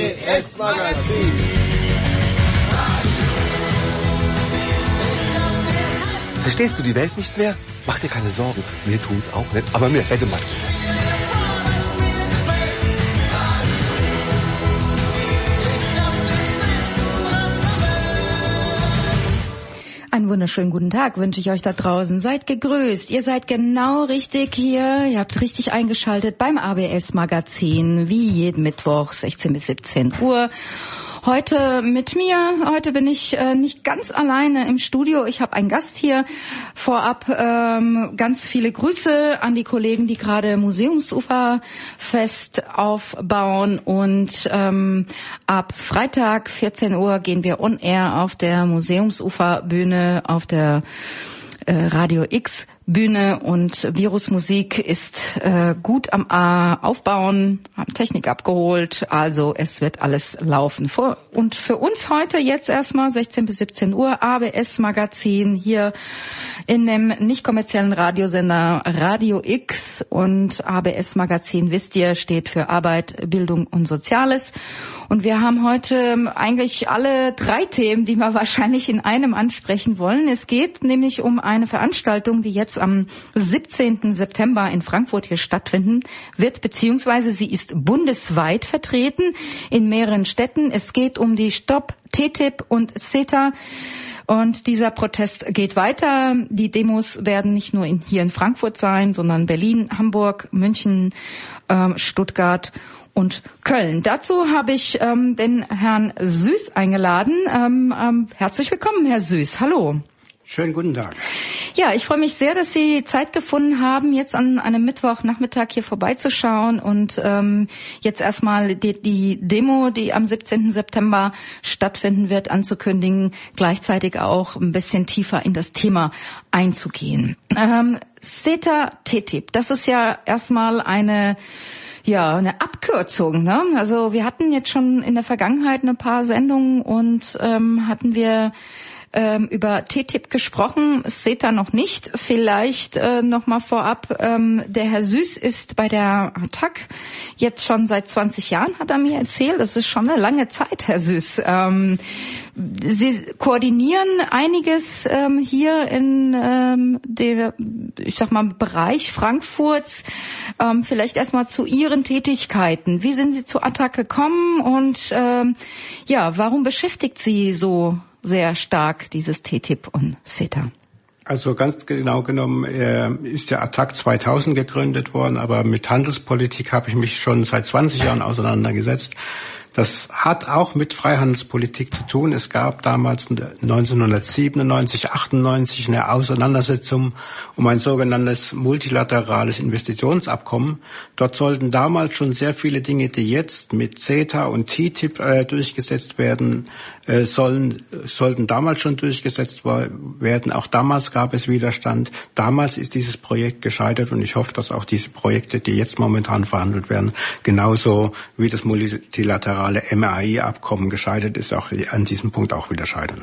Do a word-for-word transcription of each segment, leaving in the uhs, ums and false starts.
B S Magazin. Verstehst du die Welt nicht mehr? Mach dir keine Sorgen. Wir tun's auch nicht, aber mir hätte man. Einen wunderschönen guten Tag wünsche ich euch da draußen. Seid gegrüßt. Ihr seid genau richtig hier. Ihr habt richtig eingeschaltet beim A B S Magazin, wie jeden Mittwoch, sechzehn bis siebzehn Uhr. Heute mit mir. Heute bin ich äh, nicht ganz alleine im Studio. Ich habe einen Gast hier. Vorab ähm, ganz viele Grüße an die Kollegen, die gerade Museumsuferfest aufbauen. Und ähm, ab Freitag vierzehn Uhr gehen wir on air auf der Museumsuferbühne, auf der äh, Radio X Bühne, und Virusmusik ist äh, gut am äh, Aufbauen, haben Technik abgeholt, also es wird alles laufen. Vor, und für uns heute jetzt erstmal sechzehn bis siebzehn Uhr A B S Magazin hier in dem nicht kommerziellen Radiosender Radio X, und A B S Magazin, wisst ihr, steht für Arbeit, Bildung und Soziales. Und wir haben heute eigentlich alle drei Themen, die wir wahrscheinlich in einem ansprechen wollen. Es geht nämlich um eine Veranstaltung, die jetzt am siebzehnten September in Frankfurt hier stattfinden wird, beziehungsweise sie ist bundesweit vertreten in mehreren Städten. Es geht um die Stopp T T I P und CETA. Und dieser Protest geht weiter. Die Demos werden nicht nur in, hier in Frankfurt sein, sondern Berlin, Hamburg, München, ähm, Stuttgart und Köln. Dazu habe ich ähm, den Herrn Süß eingeladen. Ähm, ähm, herzlich willkommen, Herr Süß. Hallo. Schönen guten Tag. Ja, ich freue mich sehr, dass Sie Zeit gefunden haben, jetzt an einem Mittwochnachmittag hier vorbeizuschauen und ähm, jetzt erstmal die, die Demo, die am siebzehnten September stattfinden wird, anzukündigen, gleichzeitig auch ein bisschen tiefer in das Thema einzugehen. Ähm, CETA T T I P, das ist ja erstmal eine Ja, eine Abkürzung, ne? Also wir hatten jetzt schon in der Vergangenheit ein paar Sendungen und ähm, hatten wir ähm, über T T I P gesprochen, CETA noch nicht. Vielleicht äh, noch mal vorab, ähm, der Herr Süß ist bei der A T A C jetzt schon seit zwanzig Jahren, hat er mir erzählt. Das ist schon eine lange Zeit, Herr Süß. Ähm, Sie koordinieren einiges ähm, hier in ähm, der, ich sag mal, Bereich Frankfurts. Ähm, vielleicht erstmal zu Ihren Tätigkeiten. Wie sind Sie zur A T A C gekommen und ähm, ja, warum beschäftigt Sie so sehr stark dieses T T I P und CETA? Also ganz genau genommen äh, ist der A T A C zweitausend gegründet worden, aber mit Handelspolitik habe ich mich schon seit zwanzig Jahren auseinandergesetzt. Das hat auch mit Freihandelspolitik zu tun. Es gab damals neunzehnhundertsiebenundneunzig, achtundneunzig eine Auseinandersetzung um ein sogenanntes multilaterales Investitionsabkommen. Dort sollten damals schon sehr viele Dinge, die jetzt mit CETA und T T I P äh, durchgesetzt werden äh, sollen, sollten damals schon durchgesetzt werden. Auch damals gab es Widerstand. Damals ist dieses Projekt gescheitert, und ich hoffe, dass auch diese Projekte, die jetzt momentan verhandelt werden, genauso wie das multilaterale M A I-Abkommen gescheitert ist, auch an diesem Punkt auch wieder scheitern.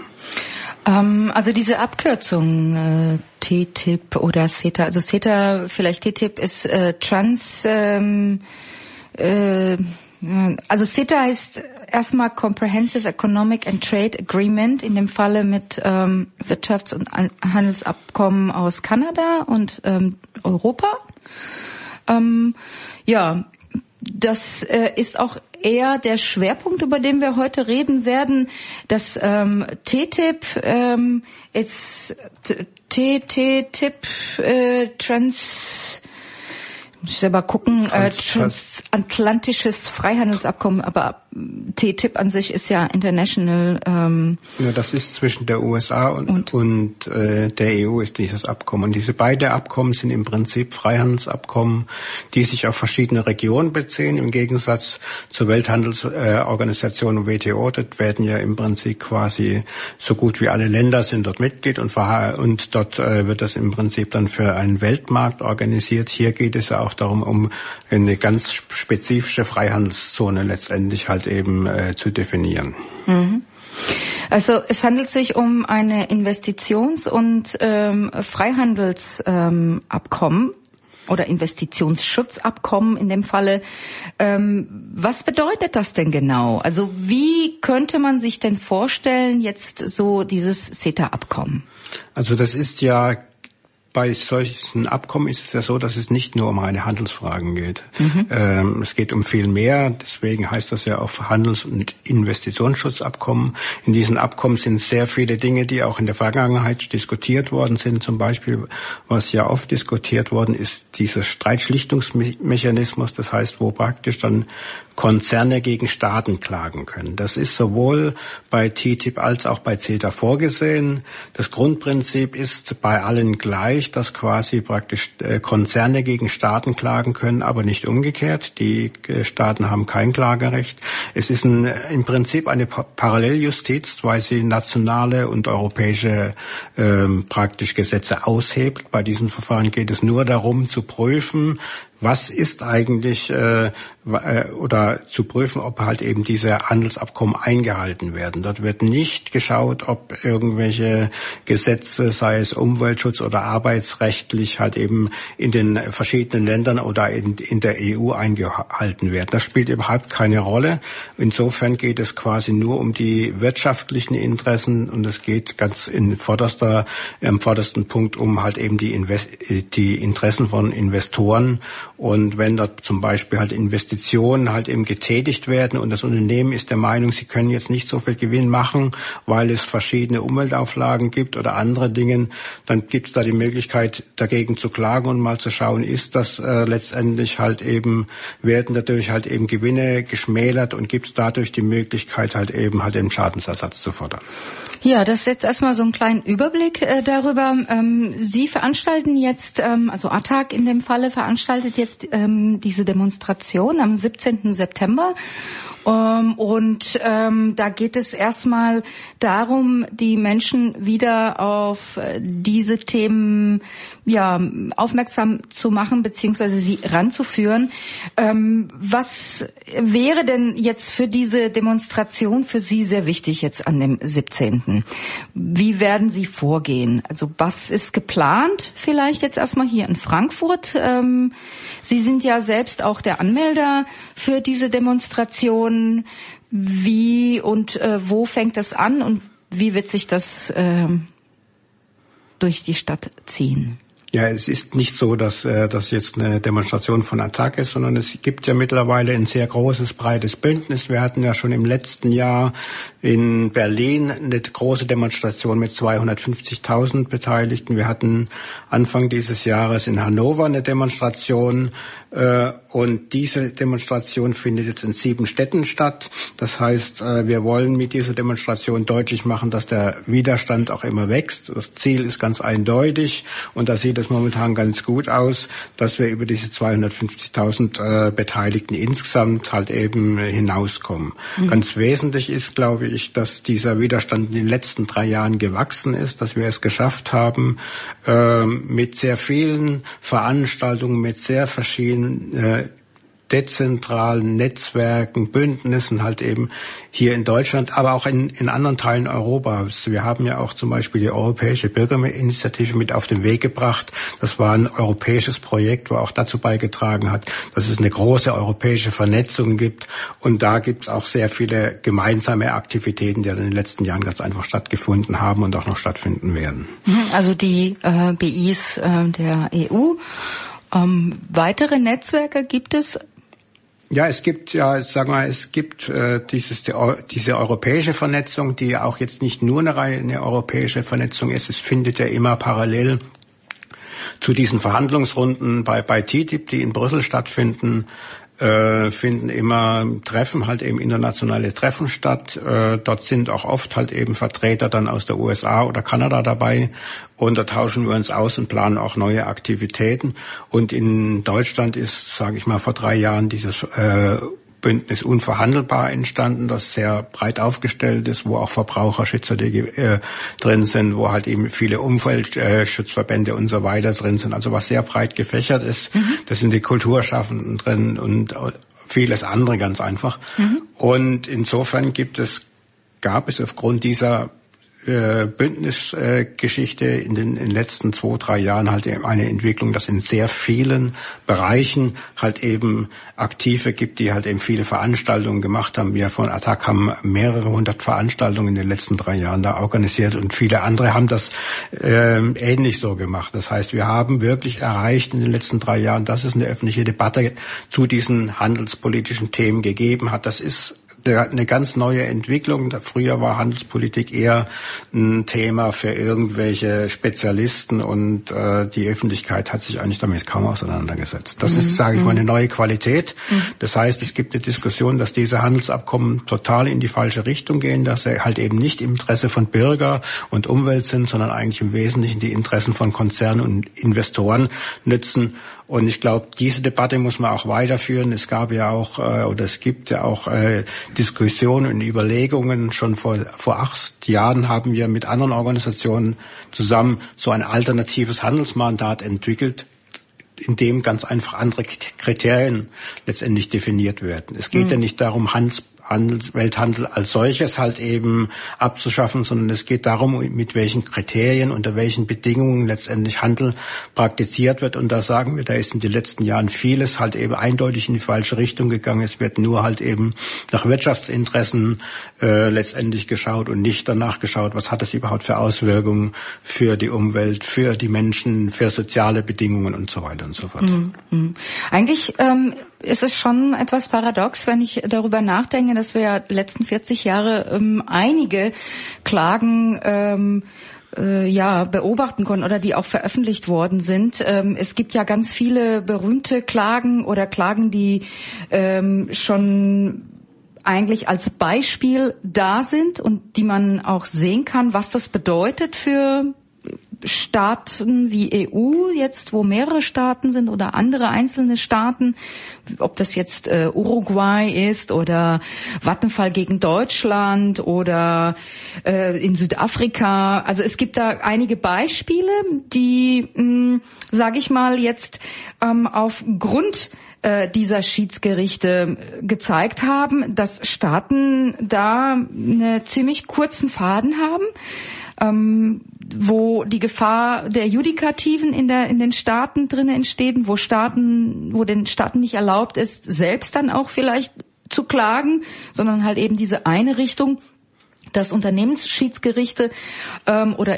Ähm, also diese Abkürzung äh, T T I P oder CETA, also CETA, vielleicht T T I P ist äh, Trans, ähm, äh, also CETA heißt erstmal Comprehensive Economic and Trade Agreement, in dem Falle mit ähm, Wirtschafts- und Handelsabkommen aus Kanada und ähm, Europa. Ähm, ja, das äh, ist auch eher der Schwerpunkt, über den wir heute reden werden. Das ähm, T T I P ähm, ist T T I P äh, Trans Ich muss aber gucken, äh, transatlantisches Freihandelsabkommen, aber T T I P an sich ist ja international. Ähm, ja, das ist zwischen der U S A und, und, und äh, der E U ist dieses Abkommen. Und diese beiden Abkommen sind im Prinzip Freihandelsabkommen, die sich auf verschiedene Regionen beziehen. Im Gegensatz zur Welthandelsorganisation und W T O, dort werden ja im Prinzip quasi so gut wie alle Länder sind dort Mitglied und, und dort äh, wird das im Prinzip dann für einen Weltmarkt organisiert. Hier geht es ja auch darum, um eine ganz spezifische Freihandelszone letztendlich halt eben äh, zu definieren. Mhm. Also es handelt sich um eine Investitions- und ähm, Freihandelsabkommen. Ähm, oder Investitionsschutzabkommen in dem Falle. Ähm, was bedeutet das denn genau? Also wie könnte man sich denn vorstellen, jetzt so dieses CETA-Abkommen? Also das ist ja, bei solchen Abkommen ist es ja so, dass es nicht nur um reine Handelsfragen geht. Mhm. Ähm, es geht um viel mehr. Deswegen heißt das ja auch Handels- und Investitionsschutzabkommen. In diesen Abkommen sind sehr viele Dinge, die auch in der Vergangenheit diskutiert worden sind. Zum Beispiel, was ja oft diskutiert worden ist, dieser Streitschlichtungsmechanismus. Das heißt, wo praktisch dann Konzerne gegen Staaten klagen können. Das ist sowohl bei T T I P als auch bei CETA vorgesehen. Das Grundprinzip ist bei allen gleich, dass quasi praktisch Konzerne gegen Staaten klagen können, aber nicht umgekehrt. Die Staaten haben kein Klagerecht. Es ist ein, im Prinzip eine Paralleljustiz, weil sie nationale und europäische ähm, praktisch Gesetze aushebt. Bei diesem Verfahren geht es nur darum zu prüfen, was ist eigentlich, äh, oder zu prüfen, ob halt eben diese Handelsabkommen eingehalten werden. Dort wird nicht geschaut, ob irgendwelche Gesetze, sei es Umweltschutz oder arbeitsrechtlich, halt eben in den verschiedenen Ländern oder in, in der E U eingehalten werden. Das spielt überhaupt keine Rolle. Insofern geht es quasi nur um die wirtschaftlichen Interessen und es geht ganz in vorderster, im vordersten Punkt um halt eben die, Invest- die Interessen von Investoren. Und wenn dort zum Beispiel halt Investitionen halt eben getätigt werden und das Unternehmen ist der Meinung, sie können jetzt nicht so viel Gewinn machen, weil es verschiedene Umweltauflagen gibt oder andere Dinge, dann gibt es da die Möglichkeit, dagegen zu klagen und mal zu schauen, ist das äh, letztendlich halt eben, werden dadurch halt eben Gewinne geschmälert und gibt es dadurch die Möglichkeit halt eben halt den Schadensersatz zu fordern. Ja, das ist jetzt erstmal so einen kleinen Überblick äh, darüber. Ähm, Sie veranstalten jetzt, ähm, also A T A G in dem Falle veranstaltet jetzt ähm, diese Demonstration am siebzehnten September. Um, und ähm, da geht es erstmal darum, die Menschen wieder auf diese Themen ja aufmerksam zu machen beziehungsweise sie ranzuführen. Ähm, was wäre denn jetzt für diese Demonstration für Sie sehr wichtig jetzt an dem siebzehnten? Wie werden Sie vorgehen? Also was ist geplant vielleicht jetzt erstmal hier in Frankfurt? Ähm, Sie sind ja selbst auch der Anmelder für diese Demonstration. Wie und äh, wo fängt das an und wie wird sich das äh, durch die Stadt ziehen? Ja, es ist nicht so, dass äh, das jetzt eine Demonstration von A T A G ist, sondern es gibt ja mittlerweile ein sehr großes, breites Bündnis. Wir hatten ja schon im letzten Jahr in Berlin eine große Demonstration mit zweihundertfünfzigtausend Beteiligten. Wir hatten Anfang dieses Jahres in Hannover eine Demonstration äh, und diese Demonstration findet jetzt in sieben Städten statt. Das heißt, äh, wir wollen mit dieser Demonstration deutlich machen, dass der Widerstand auch immer wächst. Das Ziel ist ganz eindeutig und da sieht es momentan ganz gut aus, dass wir über diese zweihundertfünfzigtausend äh, Beteiligten insgesamt halt eben hinauskommen. Mhm. Ganz wesentlich ist, glaube ich, dass dieser Widerstand in den letzten drei Jahren gewachsen ist, dass wir es geschafft haben, äh, mit sehr vielen Veranstaltungen, mit sehr verschiedenen äh, dezentralen Netzwerken, Bündnissen halt eben hier in Deutschland, aber auch in, in anderen Teilen Europas. Wir haben ja auch zum Beispiel die Europäische Bürgerinitiative mit auf den Weg gebracht. Das war ein europäisches Projekt, wo auch dazu beigetragen hat, dass es eine große europäische Vernetzung gibt. Und da gibt es auch sehr viele gemeinsame Aktivitäten, die in den letzten Jahren ganz einfach stattgefunden haben und auch noch stattfinden werden. Also die äh, B Is äh, der E U. Ähm, weitere Netzwerke gibt es? Ja, es gibt ja, sag mal, es gibt äh, dieses die, diese europäische Vernetzung, die ja auch jetzt nicht nur eine reine europäische Vernetzung ist. Es findet ja immer parallel zu diesen Verhandlungsrunden bei bei T T I P, die in Brüssel stattfinden, äh, finden immer Treffen, halt eben internationale Treffen statt. Äh, dort sind auch oft halt eben Vertreter dann aus der U S A oder Kanada dabei. Und da tauschen wir uns aus und planen auch neue Aktivitäten. Und in Deutschland ist, sage ich mal, vor drei Jahren dieses äh, Bündnis Unverhandelbar entstanden, das sehr breit aufgestellt ist, wo auch Verbraucherschützer die, äh, drin sind, wo halt eben viele Umweltschutzverbände äh, und so weiter drin sind. Also was sehr breit gefächert ist. Mhm. Da sind die Kulturschaffenden drin und vieles andere ganz einfach. Mhm. Und insofern gibt es, gab es aufgrund dieser äh, Bündnisgeschichte äh, in, den, in den letzten zwei, drei Jahren halt eben eine Entwicklung, dass in sehr vielen Bereichen halt eben Aktive gibt, die halt eben viele Veranstaltungen gemacht haben. Wir von Attac haben mehrere hundert Veranstaltungen in den letzten drei Jahren da organisiert und viele andere haben das äh, ähnlich so gemacht. Das heißt, wir haben wirklich erreicht in den letzten drei Jahren, dass es eine öffentliche Debatte zu diesen handelspolitischen Themen gegeben hat. Das ist eine ganz neue Entwicklung. Früher war Handelspolitik eher ein Thema für irgendwelche Spezialisten und äh, die Öffentlichkeit hat sich eigentlich damit kaum auseinandergesetzt. Das mhm. ist, sage ich mal, eine neue Qualität. Mhm. Das heißt, es gibt eine Diskussion, dass diese Handelsabkommen total in die falsche Richtung gehen, dass sie halt eben nicht im Interesse von Bürger und Umwelt sind, sondern eigentlich im Wesentlichen die Interessen von Konzernen und Investoren nützen. Und ich glaube, diese Debatte muss man auch weiterführen. Es gab ja auch, äh, oder es gibt ja auch äh, Diskussionen und Überlegungen. Schon vor, vor acht Jahren haben wir mit anderen Organisationen zusammen so ein alternatives Handelsmandat entwickelt, in dem ganz einfach andere Kriterien letztendlich definiert werden. Es geht mhm. ja nicht darum, Handels Handels, Welthandel als solches halt eben abzuschaffen, sondern es geht darum, mit welchen Kriterien, unter welchen Bedingungen letztendlich Handel praktiziert wird. Und da sagen wir, da ist in den letzten Jahren vieles halt eben eindeutig in die falsche Richtung gegangen. Es wird nur halt eben nach Wirtschaftsinteressen äh, letztendlich geschaut und nicht danach geschaut, was hat es überhaupt für Auswirkungen für die Umwelt, für die Menschen, für soziale Bedingungen und so weiter und so fort. Mhm. Eigentlich ähm ist es schon etwas paradox, wenn ich darüber nachdenke, dass wir ja die letzten vierzig Jahre ähm, einige Klagen ähm, äh, ja beobachten konnten oder die auch veröffentlicht worden sind. Ähm, es gibt ja ganz viele berühmte Klagen oder Klagen, die ähm, schon eigentlich als Beispiel da sind und die man auch sehen kann, was das bedeutet für Staaten wie E U jetzt, wo mehrere Staaten sind oder andere einzelne Staaten, ob das jetzt äh, Uruguay ist oder Vattenfall gegen Deutschland oder äh, in Südafrika. Also es gibt da einige Beispiele, die, mh, sage ich mal, jetzt ähm, aufgrund äh, dieser Schiedsgerichte gezeigt haben, dass Staaten da einen ziemlich kurzen Faden haben, ähm, wo die Gefahr der Judikativen in der in den Staaten drin entsteht, wo Staaten, wo den Staaten nicht erlaubt ist, selbst dann auch vielleicht zu klagen, sondern halt eben diese eine Richtung, dass Unternehmensschiedsgerichte ähm, oder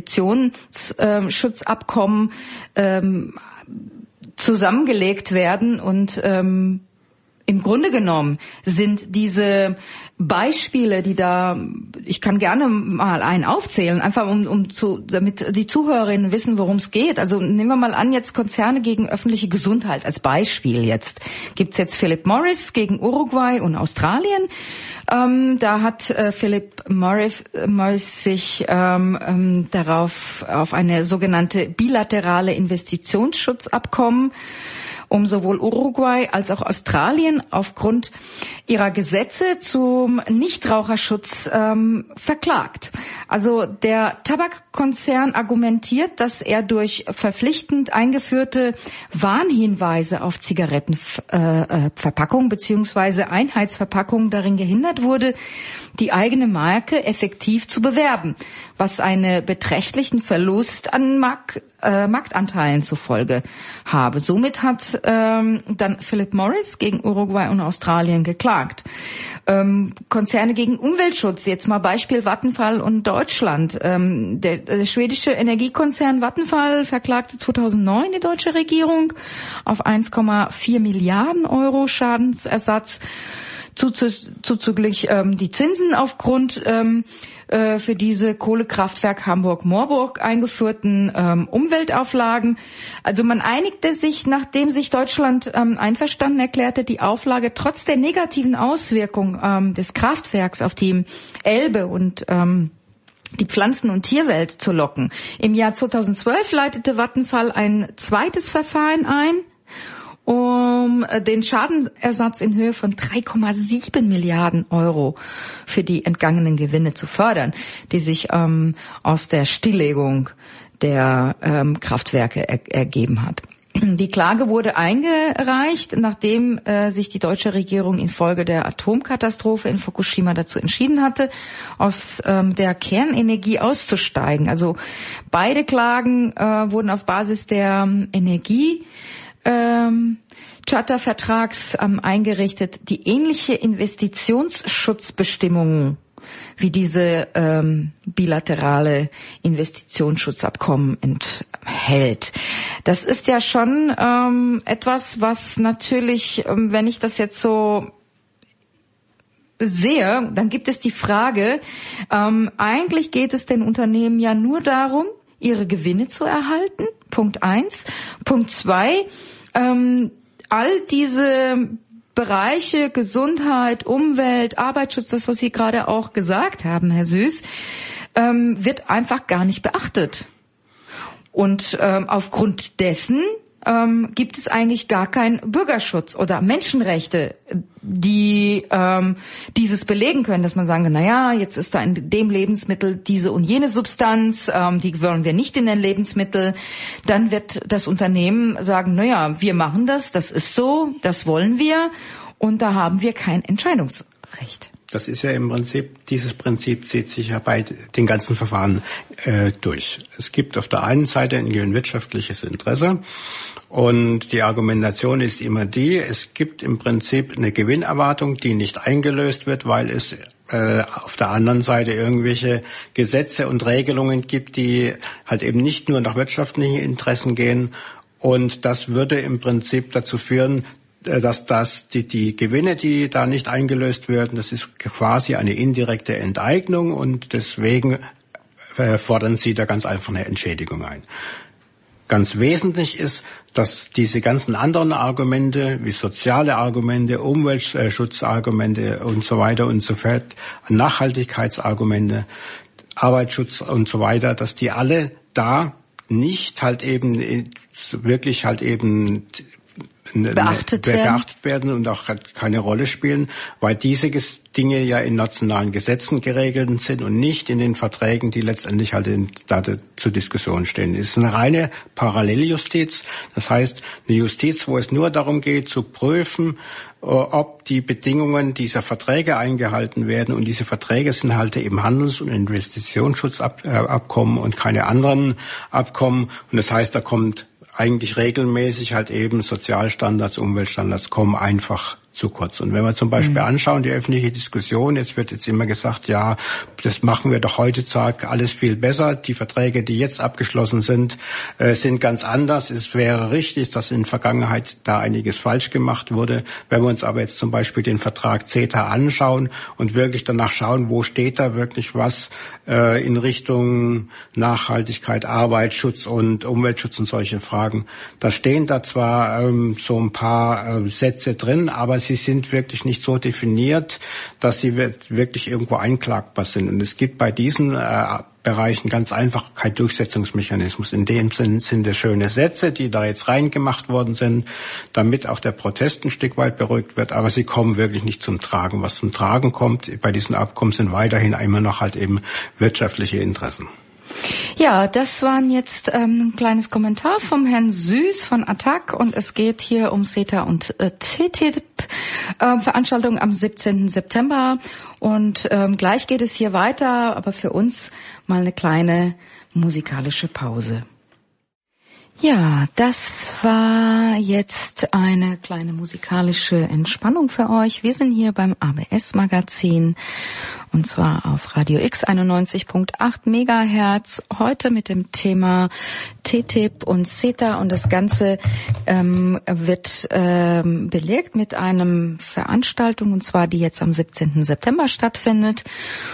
Investitionsschutzabkommen ähm, zusammengelegt werden und ähm, im Grunde genommen sind diese Beispiele, die da, ich kann gerne mal einen aufzählen, einfach um, um zu, damit die Zuhörerinnen wissen, worum es geht. Also nehmen wir mal an, jetzt Konzerne gegen öffentliche Gesundheit als Beispiel. Jetzt gibt's jetzt Philip Morris gegen Uruguay und Australien. Ähm, da hat äh, Philip Morris, Morris sich ähm, ähm, darauf auf eine sogenannte bilaterale Investitionsschutzabkommen um sowohl Uruguay als auch Australien aufgrund ihrer Gesetze zum Nichtraucherschutz ähm, verklagt. Also der Tabakkonzern argumentiert, dass er durch verpflichtend eingeführte Warnhinweise auf Zigarettenverpackungen äh, bzw. Einheitsverpackungen darin gehindert wurde, die eigene Marke effektiv zu bewerben, was einen beträchtlichen Verlust an Mark, äh, Marktanteilen zur Folge habe. Somit hat ähm, dann Philip Morris gegen Uruguay und Australien geklagt. Ähm, Konzerne gegen Umweltschutz, jetzt mal Beispiel Vattenfall und Deutschland. Ähm, der, der schwedische Energiekonzern Vattenfall verklagte zweitausendneun die deutsche Regierung auf eins Komma vier Milliarden Euro Schadensersatz. Zuzüglich ähm, die Zinsen aufgrund ähm, äh, für diese Kohlekraftwerk Hamburg-Moorburg eingeführten ähm, Umweltauflagen. Also man einigte sich, nachdem sich Deutschland ähm, einverstanden erklärte, die Auflage trotz der negativen Auswirkung ähm, des Kraftwerks auf die Elbe und ähm, die Pflanzen- und Tierwelt zu locken. Im Jahr zweitausendzwölf leitete Vattenfall ein zweites Verfahren ein, um den Schadenersatz in Höhe von drei Komma sieben Milliarden Euro für die entgangenen Gewinne zu fördern, die sich ähm, aus der Stilllegung der ähm, Kraftwerke er- ergeben hat. Die Klage wurde eingereicht, nachdem äh, sich die deutsche Regierung infolge der Atomkatastrophe in Fukushima dazu entschieden hatte, aus ähm, der Kernenergie auszusteigen. Also beide Klagen äh, wurden auf Basis der ähm, Energie ähm, Chartervertrags ähm, eingerichtet, die ähnliche Investitionsschutzbestimmungen wie diese ähm, bilaterale Investitionsschutzabkommen enthält. Das ist ja schon ähm, etwas, was natürlich, ähm, wenn ich das jetzt so sehe, dann gibt es die Frage, ähm, eigentlich geht es den Unternehmen ja nur darum, ihre Gewinne zu erhalten, Punkt eins. Punkt zwei, ähm, all diese Bereiche Gesundheit, Umwelt, Arbeitsschutz, das, was Sie gerade auch gesagt haben, Herr Süß, ähm, wird einfach gar nicht beachtet. Und ähm, aufgrund dessen ähm, gibt es eigentlich gar keinen Bürgerschutz oder Menschenrechte, die ähm, dieses belegen können, dass man sagen kann, na ja, jetzt ist da in dem Lebensmittel diese und jene Substanz, ähm, die wollen wir nicht in den Lebensmittel. Dann wird das Unternehmen sagen, na ja, wir machen das, das ist so, das wollen wir und da haben wir kein Entscheidungsrecht. Das ist ja im Prinzip, dieses Prinzip zieht sich ja bei den ganzen Verfahren äh, durch. Es gibt auf der einen Seite ein wirtschaftliches Interesse und die Argumentation ist immer die, es gibt im Prinzip eine Gewinnerwartung, die nicht eingelöst wird, weil es äh, auf der anderen Seite irgendwelche Gesetze und Regelungen gibt, die halt eben nicht nur nach wirtschaftlichen Interessen gehen. Und das würde im Prinzip dazu führen, dass das die, die Gewinne, die da nicht eingelöst werden, das ist quasi eine indirekte Enteignung und deswegen äh, fordern sie da ganz einfach eine Entschädigung ein. Ganz wesentlich ist, dass diese ganzen anderen Argumente, wie soziale Argumente, Umweltschutzargumente und so weiter und so fort, Nachhaltigkeitsargumente, Arbeitsschutz und so weiter, dass die alle da nicht halt eben wirklich halt eben beachtet, beachtet werden und auch keine Rolle spielen, weil diese Dinge ja in nationalen Gesetzen geregelt sind und nicht in den Verträgen, die letztendlich halt in, da zur Diskussion stehen. Es ist eine reine Paralleljustiz, das heißt eine Justiz, wo es nur darum geht, zu prüfen, ob die Bedingungen dieser Verträge eingehalten werden. Und diese Verträge sind halt eben Handels- und Investitionsschutzabkommen und keine anderen Abkommen. Und das heißt, da kommt eigentlich regelmäßig halt eben Sozialstandards, Umweltstandards kommen einfach zu kurz. Und wenn wir zum Beispiel mhm. anschauen, die öffentliche Diskussion, jetzt wird jetzt immer gesagt, ja, das machen wir doch heutzutage alles viel besser. Die Verträge, die jetzt abgeschlossen sind, äh, sind ganz anders. Es wäre richtig, dass in der Vergangenheit da einiges falsch gemacht wurde. Wenn wir uns aber jetzt zum Beispiel den Vertrag CETA anschauen und wirklich danach schauen, wo steht da wirklich was äh, in Richtung Nachhaltigkeit, Arbeitsschutz und Umweltschutz und solche Fragen, da stehen da zwar ähm, so ein paar äh, Sätze drin, aber sie sind wirklich nicht so definiert, dass sie wirklich irgendwo einklagbar sind. Und es gibt bei diesen äh, Bereichen ganz einfach kein Durchsetzungsmechanismus. In dem Sinn sind es schöne Sätze, die da jetzt reingemacht worden sind, damit auch der Protest ein Stück weit beruhigt wird, aber sie kommen wirklich nicht zum Tragen. Was zum Tragen kommt bei diesen Abkommen sind weiterhin immer noch halt eben wirtschaftliche Interessen. Ja, das waren jetzt ähm, ein kleines Kommentar vom Herrn Süß von Attac und es geht hier um CETA und äh, T T I P, äh, Veranstaltung am siebzehnten September und ähm, gleich geht es hier weiter, aber für uns mal eine kleine musikalische Pause. Ja, das war jetzt eine kleine musikalische Entspannung für euch. Wir sind hier beim A B S-Magazin und zwar auf Radio X einundneunzig Komma acht Megahertz. Heute mit dem Thema T T I P und CETA und das Ganze ähm, wird ähm, belegt mit einem Veranstaltung und zwar die jetzt am siebzehnten September stattfindet.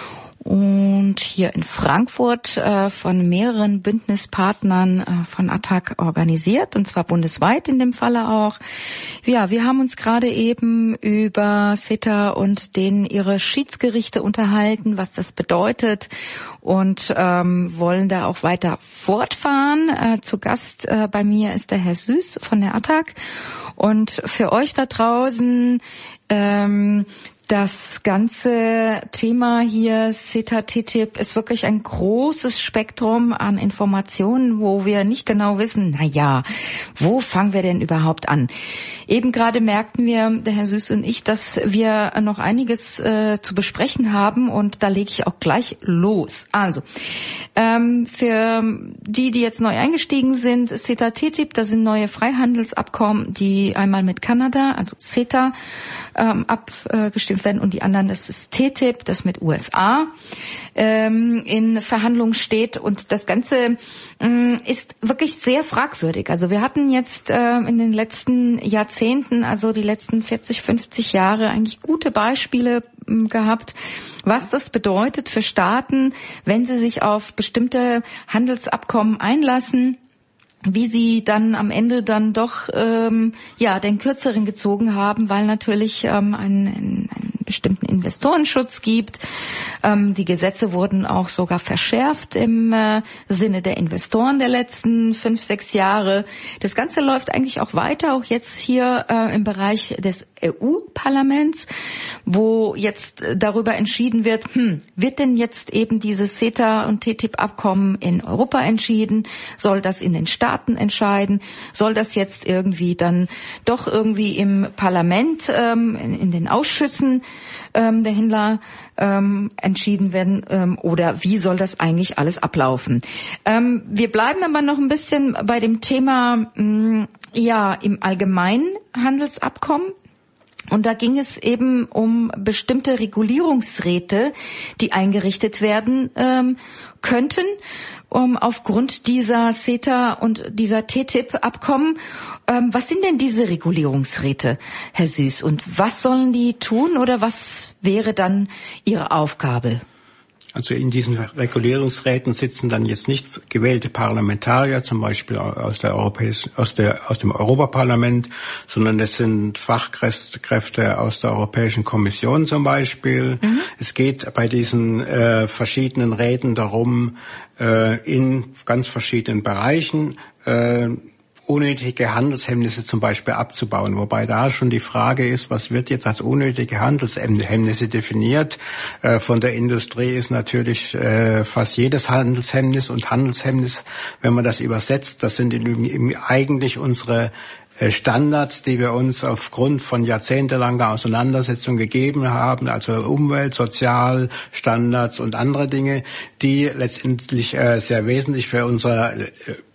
Und hier in Frankfurt äh, von mehreren Bündnispartnern äh, von Attac organisiert, und zwar bundesweit in dem Falle auch. Ja, wir haben uns gerade eben über CETA und denen ihre Schiedsgerichte unterhalten, was das bedeutet und ähm, wollen da auch weiter fortfahren. Äh, zu Gast äh, bei mir ist der Herr Süß von der Attac und für euch da draußen ähm, Das ganze Thema hier CETA, T T I P ist wirklich ein großes Spektrum an Informationen, wo wir nicht genau wissen, na ja, wo fangen wir denn überhaupt an? Eben gerade merkten wir, der Herr Süß und ich, dass wir noch einiges äh, zu besprechen haben und da lege ich auch gleich los. Also, ähm, für die, die jetzt neu eingestiegen sind, CETA, T T I P, das sind neue Freihandelsabkommen, die einmal mit Kanada, also CETA, ähm, abgestimmt werden und die anderen, das ist T T I P, das mit U S A ähm, in Verhandlungen steht und das Ganze ähm, ist wirklich sehr fragwürdig. Also wir hatten jetzt äh, in den letzten Jahrzehnten, also die letzten vierzig, fünfzig Jahre eigentlich gute Beispiele ähm, gehabt, was das bedeutet für Staaten, wenn sie sich auf bestimmte Handelsabkommen einlassen, wie sie dann am Ende dann doch ähm, ja den Kürzeren gezogen haben, weil natürlich ähm, einen, einen, einen bestimmten Investorenschutz gibt. Ähm, die Gesetze wurden auch sogar verschärft im äh, Sinne der Investoren der letzten fünf, sechs Jahre. Das Ganze läuft eigentlich auch weiter, auch jetzt hier äh, im Bereich des E U-Parlaments, wo jetzt darüber entschieden wird, hm, wird denn jetzt eben dieses CETA und T T I P-Abkommen in Europa entschieden? Soll das in den Staaten entscheiden? Soll das jetzt irgendwie dann doch irgendwie im Parlament, ähm, in, in den Ausschüssen ähm, der Händler ähm, entschieden werden? Ähm, oder wie soll das eigentlich alles ablaufen? Ähm, wir bleiben aber noch ein bisschen bei dem Thema, mh, ja, im allgemeinen Handelsabkommen. Und da ging es eben um bestimmte Regulierungsräte, die eingerichtet werden ähm, könnten, um aufgrund dieser CETA und dieser T T I P-Abkommen. Ähm, was sind denn diese Regulierungsräte, Herr Süß? Und was sollen die tun oder was wäre dann Ihre Aufgabe? Also in diesen Regulierungsräten sitzen dann jetzt nicht gewählte Parlamentarier, zum Beispiel aus der Europäischen, aus der, aus dem Europaparlament, sondern es sind Fachkräfte aus der Europäischen Kommission zum Beispiel. Mhm. Es geht bei diesen äh, verschiedenen Räten darum, äh, in ganz verschiedenen Bereichen äh, unnötige Handelshemmnisse zum Beispiel abzubauen, wobei da schon die Frage ist, was wird jetzt als unnötige Handelshemmnisse definiert? Äh, von der Industrie ist natürlich äh, fast jedes Handelshemmnis und Handelshemmnis, wenn man das übersetzt, das sind in, in, eigentlich unsere Standards, die wir uns aufgrund von jahrzehntelanger Auseinandersetzung gegeben haben, also Umwelt-, Sozialstandards und andere Dinge, die letztendlich äh, sehr wesentlich für unser äh,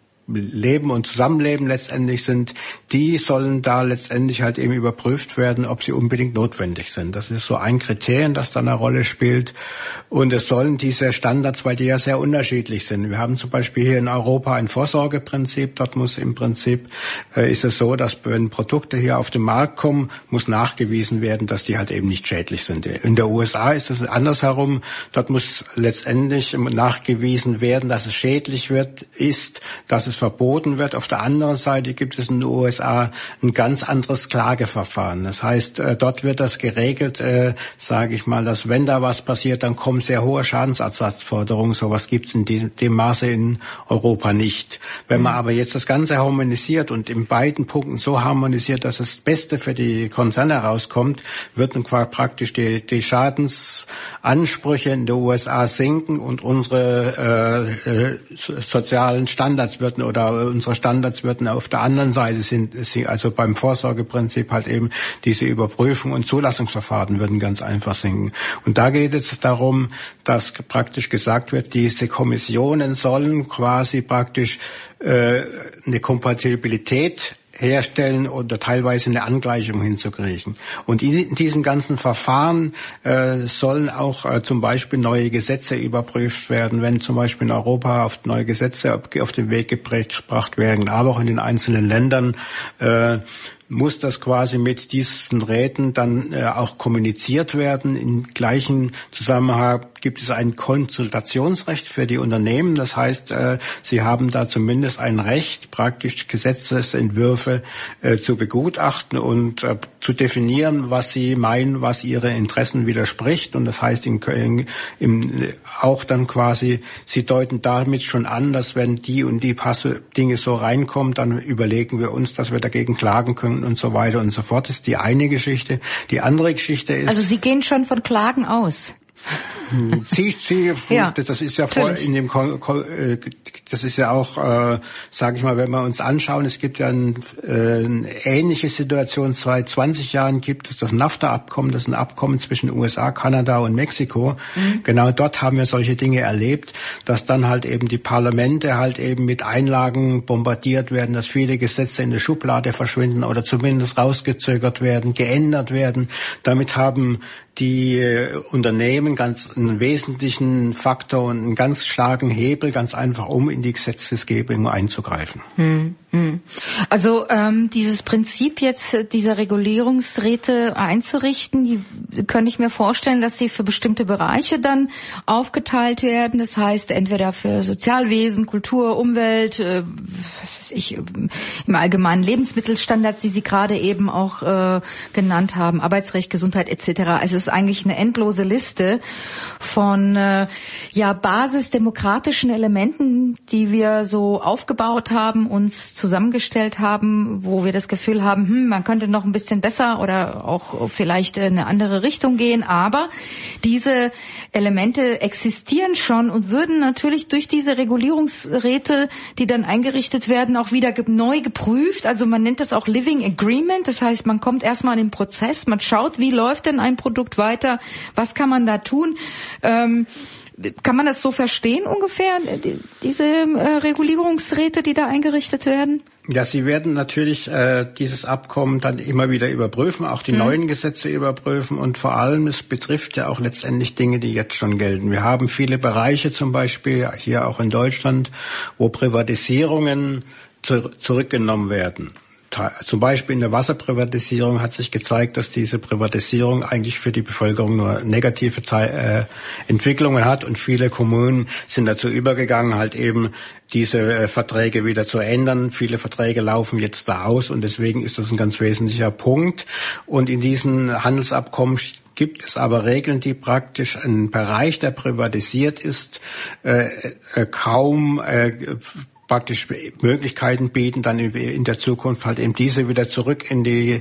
Leben und Zusammenleben letztendlich sind, die sollen da letztendlich halt eben überprüft werden, ob sie unbedingt notwendig sind. Das ist so ein Kriterium, das da eine Rolle spielt. Und es sollen diese Standards, weil die ja sehr unterschiedlich sind. Wir haben zum Beispiel hier in Europa ein Vorsorgeprinzip. Dort muss im Prinzip, äh, ist es so, dass wenn Produkte hier auf den Markt kommen, muss nachgewiesen werden, dass die halt eben nicht schädlich sind. In der U S A ist es andersherum. Dort muss letztendlich nachgewiesen werden, dass es schädlich wird, ist, dass es verboten wird. Auf der anderen Seite gibt es in den U S A ein ganz anderes Klageverfahren. Das heißt, dort wird das geregelt, äh, sage ich mal, dass wenn da was passiert, dann kommen sehr hohe Schadensersatzforderungen. Sowas gibt es in dem, dem Maße in Europa nicht. Wenn man aber jetzt das Ganze harmonisiert und in beiden Punkten so harmonisiert, dass das Beste für die Konzerne herauskommt, wird dann praktisch die, die Schadensansprüche in der U S A sinken und unsere äh, äh, sozialen Standards würden oder unsere Standards würden auf der anderen Seite sind, also beim Vorsorgeprinzip halt eben diese Überprüfung und Zulassungsverfahren würden ganz einfach sinken. Und da geht es darum, dass praktisch gesagt wird, diese Kommissionen sollen quasi praktisch äh, eine Kompatibilität herstellen oder teilweise eine Angleichung hinzukriegen. Und in diesen ganzen Verfahren äh, sollen auch äh, zum Beispiel neue Gesetze überprüft werden, wenn zum Beispiel in Europa auf neue Gesetze auf, auf den Weg gebracht werden, aber auch in den einzelnen Ländern äh, muss das quasi mit diesen Räten dann äh, auch kommuniziert werden. Im gleichen Zusammenhang gibt es ein Konsultationsrecht für die Unternehmen. Das heißt, äh, sie haben da zumindest ein Recht, praktisch Gesetzesentwürfe äh, zu begutachten und äh, zu definieren, was sie meinen, was ihre Interessen widerspricht. Und das heißt in, in, in, auch dann quasi, sie deuten damit schon an, dass wenn die und die Passe Dinge so reinkommen, dann überlegen wir uns, dass wir dagegen klagen können Abkommen und so weiter und so fort. Das ist die eine Geschichte. Die andere Geschichte ist... Also Sie gehen schon von Klagen aus? Sie, Sie, ja, das ist ja vor in dem, das ist ja auch, äh, sage ich mal, wenn wir uns anschauen, es gibt ja ein, äh, eine ähnliche Situation. Seit zwanzig Jahren gibt es das NAFTA-Abkommen, das ist ein Abkommen zwischen U S A, Kanada und Mexiko. Mhm. Genau dort haben wir solche Dinge erlebt, dass dann halt eben die Parlamente halt eben mit Einlagen bombardiert werden, dass viele Gesetze in der Schublade verschwinden oder zumindest rausgezögert werden, geändert werden. Damit haben die äh, Unternehmen ganz einen wesentlichen Faktor und einen ganz starken Hebel, ganz einfach, um in die Gesetzgebung einzugreifen. Hm, hm. Also ähm, dieses Prinzip jetzt dieser Regulierungsräte einzurichten, die kann ich mir vorstellen, dass sie für bestimmte Bereiche dann aufgeteilt werden. Das heißt, entweder für Sozialwesen, Kultur, Umwelt, äh, was weiß ich, im allgemeinen Lebensmittelstandards, die Sie gerade eben auch äh, genannt haben, Arbeitsrecht, Gesundheit et cetera. Also es ist eigentlich eine endlose Liste von äh, ja basisdemokratischen Elementen, die wir so aufgebaut haben, uns zusammengestellt haben, wo wir das Gefühl haben, hm, man könnte noch ein bisschen besser oder auch vielleicht in eine andere Richtung gehen, aber diese Elemente existieren schon und würden natürlich durch diese Regulierungsräte, die dann eingerichtet werden, auch wieder neu geprüft. Also man nennt das auch Living Agreement, das heißt, man kommt erstmal in den Prozess, man schaut, wie läuft denn ein Produkt weiter, was kann man da tun? Ähm, kann man das so verstehen ungefähr, diese äh, Regulierungsräte, die da eingerichtet werden? Ja, sie werden natürlich äh, dieses Abkommen dann immer wieder überprüfen, auch die mhm. neuen Gesetze überprüfen und vor allem, es betrifft ja auch letztendlich Dinge, die jetzt schon gelten. Wir haben viele Bereiche, zum Beispiel hier auch in Deutschland, wo Privatisierungen zu, zurückgenommen werden. Zum Beispiel in der Wasserprivatisierung hat sich gezeigt, dass diese Privatisierung eigentlich für die Bevölkerung nur negative Ze- äh, Entwicklungen hat und viele Kommunen sind dazu übergegangen, halt eben diese äh, Verträge wieder zu ändern. Viele Verträge laufen jetzt da aus und deswegen ist das ein ganz wesentlicher Punkt. Und in diesen Handelsabkommen gibt es aber Regeln, die praktisch einen Bereich, der privatisiert ist, äh, äh, kaum äh, praktisch Möglichkeiten bieten, dann in der Zukunft halt eben diese wieder zurück in die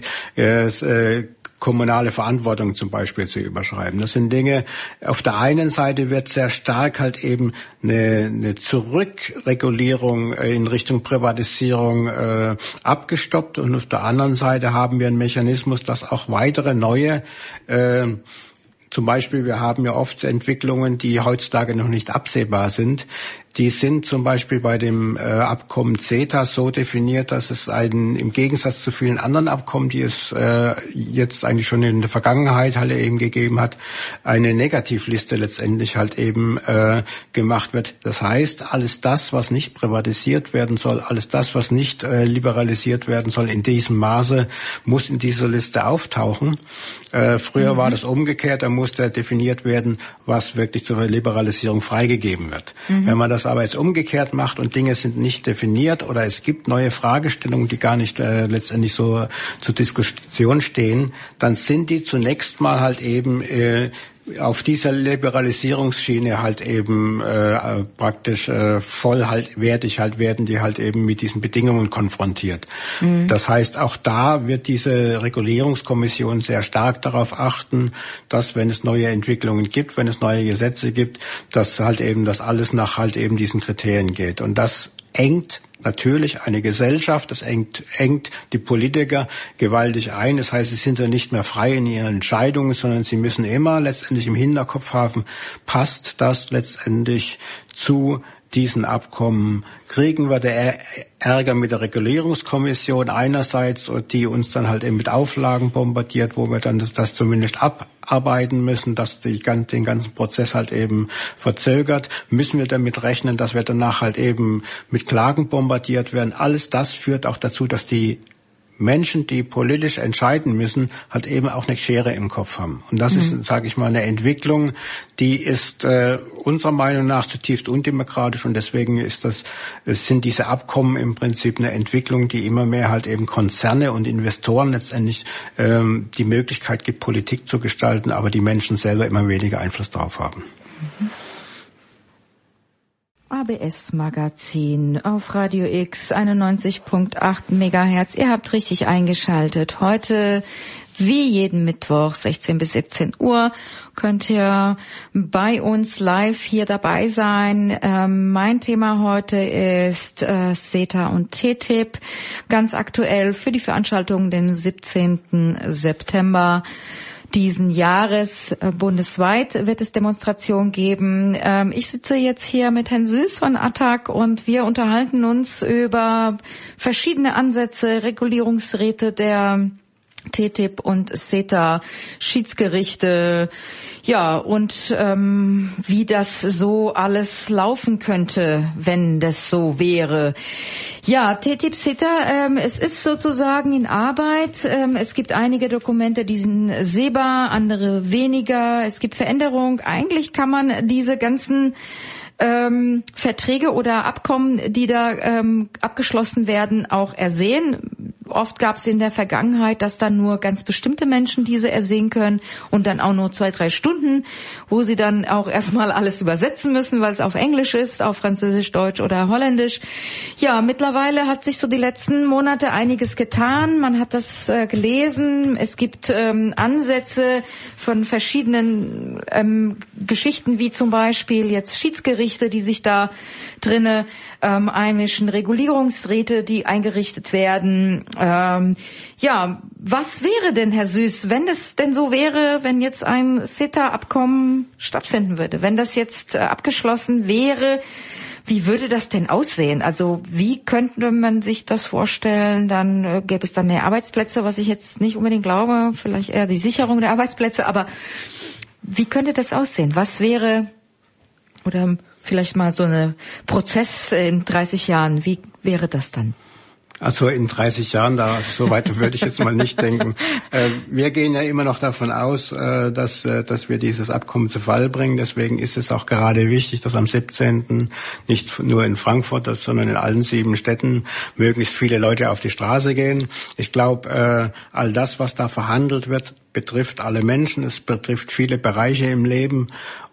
äh, kommunale Verantwortung zum Beispiel zu überschreiben. Das sind Dinge, auf der einen Seite wird sehr stark halt eben eine, eine Zurückregulierung in Richtung Privatisierung äh, abgestoppt und auf der anderen Seite haben wir einen Mechanismus, dass auch weitere neue äh, zum Beispiel, wir haben ja oft Entwicklungen, die heutzutage noch nicht absehbar sind. Die sind zum Beispiel bei dem äh, Abkommen CETA so definiert, dass es einen, im Gegensatz zu vielen anderen Abkommen, die es äh, jetzt eigentlich schon in der Vergangenheit halt eben gegeben hat, eine Negativliste letztendlich halt eben äh, gemacht wird. Das heißt, alles das, was nicht privatisiert werden soll, alles das, was nicht äh, liberalisiert werden soll, in diesem Maße muss in dieser Liste auftauchen. Äh, früher mhm. war das umgekehrt, da musste definiert werden, was wirklich zur Liberalisierung freigegeben wird. Mhm. Wenn man das aber jetzt umgekehrt macht und Dinge sind nicht definiert oder es gibt neue Fragestellungen, die gar nicht äh, letztendlich so zur Diskussion stehen, dann sind die zunächst mal halt eben äh, auf dieser Liberalisierungsschiene halt eben äh, praktisch äh, voll halt wertig halt werden die halt eben mit diesen Bedingungen konfrontiert. Mhm. Das heißt, auch da wird diese Regulierungskommission sehr stark darauf achten, dass wenn es neue Entwicklungen gibt, wenn es neue Gesetze gibt, dass halt eben das alles nach halt eben diesen Kriterien geht. Und das engt natürlich eine Gesellschaft, das engt, engt die Politiker gewaltig ein. Das heißt, sie sind ja nicht mehr frei in ihren Entscheidungen, sondern sie müssen immer letztendlich im Hinterkopf haben, passt das letztendlich zu diesen Abkommen? Kriegen wir der Ärger mit der Regulierungskommission einerseits, die uns dann halt eben mit Auflagen bombardiert, wo wir dann das, das zumindest abarbeiten müssen, dass die, den ganzen Prozess halt eben verzögert. Müssen wir damit rechnen, dass wir danach halt eben mit Klagen bombardiert werden? Alles das führt auch dazu, dass die Menschen, die politisch entscheiden müssen, halt eben auch eine Schere im Kopf haben. Und das mhm. ist, sage ich mal, eine Entwicklung, die ist äh, unserer Meinung nach zutiefst undemokratisch und deswegen ist das, sind diese Abkommen im Prinzip eine Entwicklung, die immer mehr halt eben Konzerne und Investoren letztendlich ähm, die Möglichkeit gibt, Politik zu gestalten, aber die Menschen selber immer weniger Einfluss darauf haben. Mhm. A B S-Magazin auf Radio X einundneunzig Komma acht Megahertz. Ihr habt richtig eingeschaltet. Heute, wie jeden Mittwoch, sechzehn bis siebzehn Uhr, könnt ihr bei uns live hier dabei sein. Ähm, mein Thema heute ist äh, CETA und T T I P, ganz aktuell für die Veranstaltung den siebzehnten September. Diesen Jahres äh, bundesweit wird es Demonstrationen geben. Ähm, ich sitze jetzt hier mit Herrn Süß von A T T A C und wir unterhalten uns über verschiedene Ansätze, Regulierungsräte der T T I P und CETA, Schiedsgerichte, ja, und ähm, wie das so alles laufen könnte, wenn das so wäre. Ja, T T I P, CETA, ähm, es ist sozusagen in Arbeit. Ähm, es gibt einige Dokumente, die sind sehbar, andere weniger. Es gibt Veränderungen. Eigentlich kann man diese ganzen ähm, Verträge oder Abkommen, die da ähm, abgeschlossen werden, auch ersehen. Oft gab es in der Vergangenheit, dass dann nur ganz bestimmte Menschen diese ersehen können und dann auch nur zwei, drei Stunden, wo sie dann auch erstmal alles übersetzen müssen, weil es auf Englisch ist, auf Französisch, Deutsch oder Holländisch. Ja, mittlerweile hat sich so die letzten Monate einiges getan. Man hat das äh, gelesen. Es gibt ähm, Ansätze von verschiedenen ähm, Geschichten, wie zum Beispiel jetzt Schiedsgerichte, die sich da drinne ähm, einmischen, Regulierungsräte, die eingerichtet werden. Ähm, ja, was wäre denn, Herr Süß, wenn es denn so wäre, wenn jetzt ein CETA-Abkommen stattfinden würde, wenn das jetzt äh, abgeschlossen wäre? Wie würde das denn aussehen? Also wie könnte man sich das vorstellen? Dann äh, gäbe es dann mehr Arbeitsplätze, was ich jetzt nicht unbedingt glaube, vielleicht eher die Sicherung der Arbeitsplätze, aber wie könnte das aussehen? Was wäre, oder vielleicht mal so ein Prozess in dreißig Jahren, wie wäre das dann? Also in dreißig Jahren, da so weit würde ich jetzt mal nicht denken. Äh, wir gehen ja immer noch davon aus, äh, dass, äh, dass wir dieses Abkommen zu Fall bringen. Deswegen ist es auch gerade wichtig, dass am siebzehnten nicht nur in Frankfurt, sondern in allen sieben Städten möglichst viele Leute auf die Straße gehen. Ich glaube, äh, all das, was da verhandelt wird, betrifft alle Menschen. Es betrifft viele Bereiche im Leben.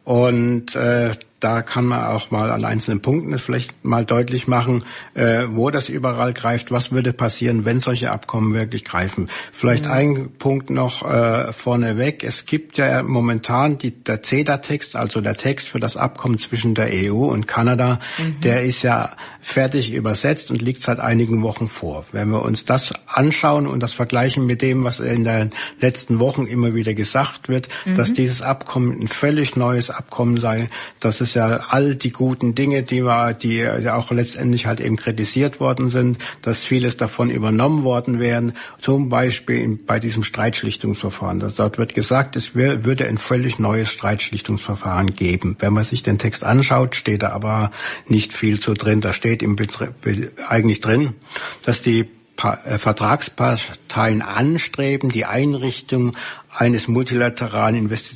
Und äh, da kann man auch mal an einzelnen Punkten es vielleicht mal deutlich machen, äh, wo das überall greift. Was würde passieren, wenn solche Abkommen wirklich greifen? Vielleicht mhm. ein Punkt noch äh, vorneweg. Es gibt ja momentan die, der CETA-Text, also der Text für das Abkommen zwischen der E U und Kanada, mhm. der ist ja fertig übersetzt und liegt seit einigen Wochen vor. Wenn wir uns das anschauen und das vergleichen mit dem, was in den letzten Wochen immer wieder gesagt wird, mhm. dass dieses Abkommen ein völlig neues Abkommen sei, dass es ja all die guten Dinge, die wir, die ja auch letztendlich halt eben kritisiert worden sind, dass vieles davon übernommen worden wären, zum Beispiel in, bei diesem Streitschlichtungsverfahren. Das, dort wird gesagt, es wär, würde ein völlig neues Streitschlichtungsverfahren geben. Wenn man sich den Text anschaut, steht da aber nicht viel zu drin. Da steht im Betrieb eigentlich drin, dass die pa- äh, Vertragsparteien anstreben, die Einrichtung eines multilateralen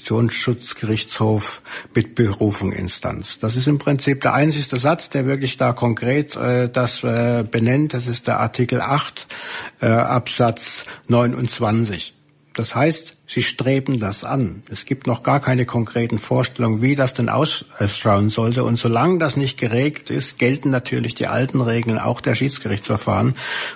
Investitionsschutzgerichtshofs mit Berufungsinstanz. Das ist im Prinzip der einzigste Satz, der wirklich da konkret äh, das äh, benennt. Das ist der Artikel acht äh, Absatz neunundzwanzig. Das heißt, sie streben das an. Es gibt noch gar keine konkreten Vorstellungen, wie das denn ausschauen sollte. Und solange das nicht geregelt ist, gelten natürlich die alten Regeln auch der Schiedsgerichtsverfahren.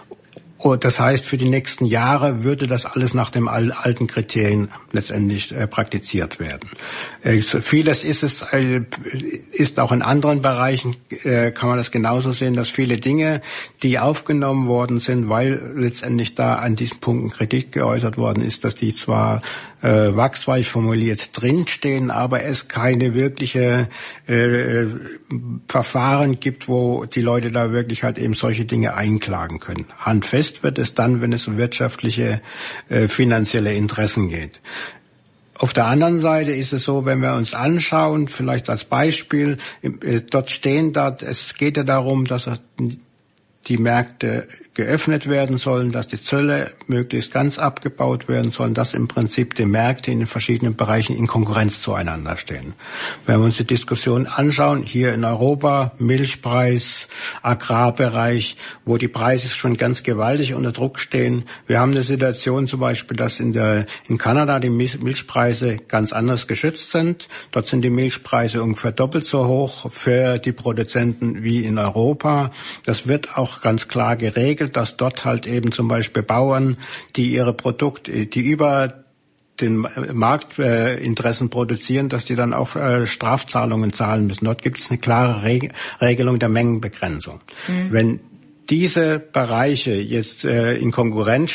Und das heißt, für die nächsten Jahre würde das alles nach den alten Kriterien letztendlich äh, praktiziert werden. Äh, vieles ist es, äh, ist auch in anderen Bereichen, äh, kann man das genauso sehen, dass viele Dinge, die aufgenommen worden sind, weil letztendlich da an diesen Punkten Kritik geäußert worden ist, dass die zwar äh, wachsweich formuliert drinstehen, aber es keine wirkliche äh, Verfahren gibt, wo die Leute da wirklich halt eben solche Dinge einklagen können. Handfest wird es dann, wenn es um wirtschaftliche, äh, finanzielle Interessen geht. Auf der anderen Seite ist es so, wenn wir uns anschauen, vielleicht als Beispiel, äh, dort stehen da, es geht ja darum, dass die Märkte geöffnet werden sollen, dass die Zölle möglichst ganz abgebaut werden sollen, dass im Prinzip die Märkte in den verschiedenen Bereichen in Konkurrenz zueinander stehen. Wenn wir uns die Diskussion anschauen, hier in Europa, Milchpreis, Agrarbereich, wo die Preise schon ganz gewaltig unter Druck stehen. Wir haben eine Situation zum Beispiel, dass in der in Kanada die Milchpreise ganz anders geschützt sind. Dort sind die Milchpreise ungefähr doppelt so hoch für die Produzenten wie in Europa. Das wird auch ganz klar geregelt, dass dort halt eben zum Beispiel Bauern, die ihre Produkte, die über den Marktinteressen äh, produzieren, dass die dann auch äh, Strafzahlungen zahlen müssen. Dort gibt es eine klare Reg- Regelung der Mengenbegrenzung. Mhm. Wenn diese Bereiche jetzt äh, in Konkurrenz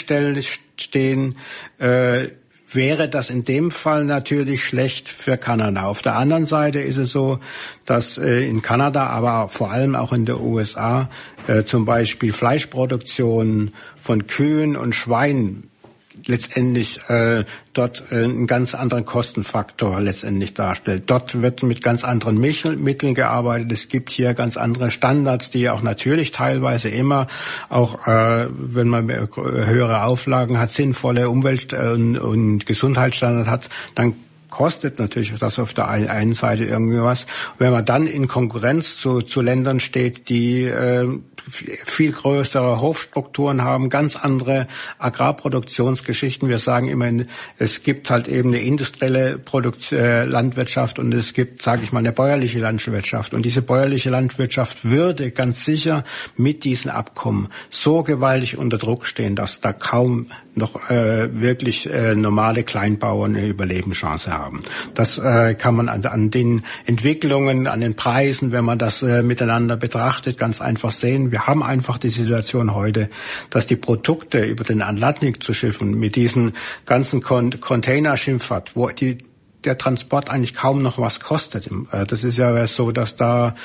stehen, äh, wäre das in dem Fall natürlich schlecht für Kanada. Auf der anderen Seite ist es so, dass äh, in Kanada, aber vor allem auch in den U S A, äh, zum Beispiel Fleischproduktion von Kühen und Schweinen letztendlich äh, dort äh, einen ganz anderen Kostenfaktor letztendlich darstellt. Dort wird mit ganz anderen Mittel, Mitteln gearbeitet. Es gibt hier ganz andere Standards, die auch natürlich teilweise immer, auch äh, wenn man höhere Auflagen hat, sinnvolle Umwelt- und, und Gesundheitsstandards hat, dann kostet natürlich das auf der einen Seite irgendwie was. Wenn man dann in Konkurrenz zu, zu Ländern steht, die äh, viel größere Hofstrukturen haben, ganz andere Agrarproduktionsgeschichten. Wir sagen immer, es gibt halt eben eine industrielle Produkt, äh, Landwirtschaft und es gibt, sage ich mal, eine bäuerliche Landwirtschaft. Und diese bäuerliche Landwirtschaft würde ganz sicher mit diesen Abkommen so gewaltig unter Druck stehen, dass da kaum noch äh, wirklich äh, normale Kleinbauern eine Überlebenschance haben. Das äh, kann man an, an den Entwicklungen, an den Preisen, wenn man das äh, miteinander betrachtet, ganz einfach sehen. Wir haben einfach die Situation heute, dass die Produkte über den Atlantik zu schiffen, mit diesen ganzen Con- Containerschifffahrt, wo die der Transport eigentlich kaum noch was kostet. Das ist ja so, dass da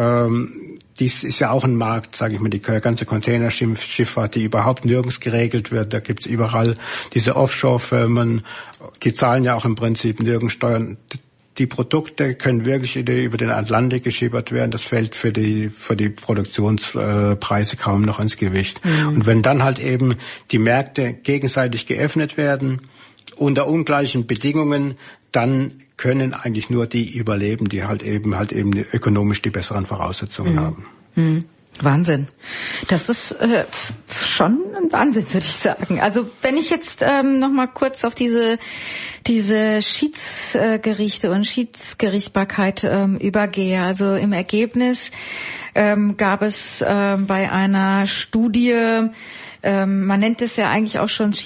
ähm, dies ist ja auch ein Markt, sage ich mal, die ganze Containerschifffahrt, die überhaupt nirgends geregelt wird. Da gibt's überall diese Offshore-Firmen, die zahlen ja auch im Prinzip nirgends Steuern. Die Produkte können wirklich über den Atlantik geschippert werden. Das fällt für die für die Produktionspreise kaum noch ins Gewicht. Mhm. Und wenn dann halt eben die Märkte gegenseitig geöffnet werden, unter ungleichen Bedingungen, dann können eigentlich nur die überleben, die halt eben halt eben ökonomisch die besseren Voraussetzungen mhm. haben. Mhm. Wahnsinn. Das ist äh, schon ein Wahnsinn, würde ich sagen. Also wenn ich jetzt ähm, noch mal kurz auf diese diese Schiedsgerichte und Schiedsgerichtbarkeit ähm, übergehe. Also im Ergebnis ähm, gab es ähm, bei einer Studie, ähm, man nennt es ja eigentlich auch schon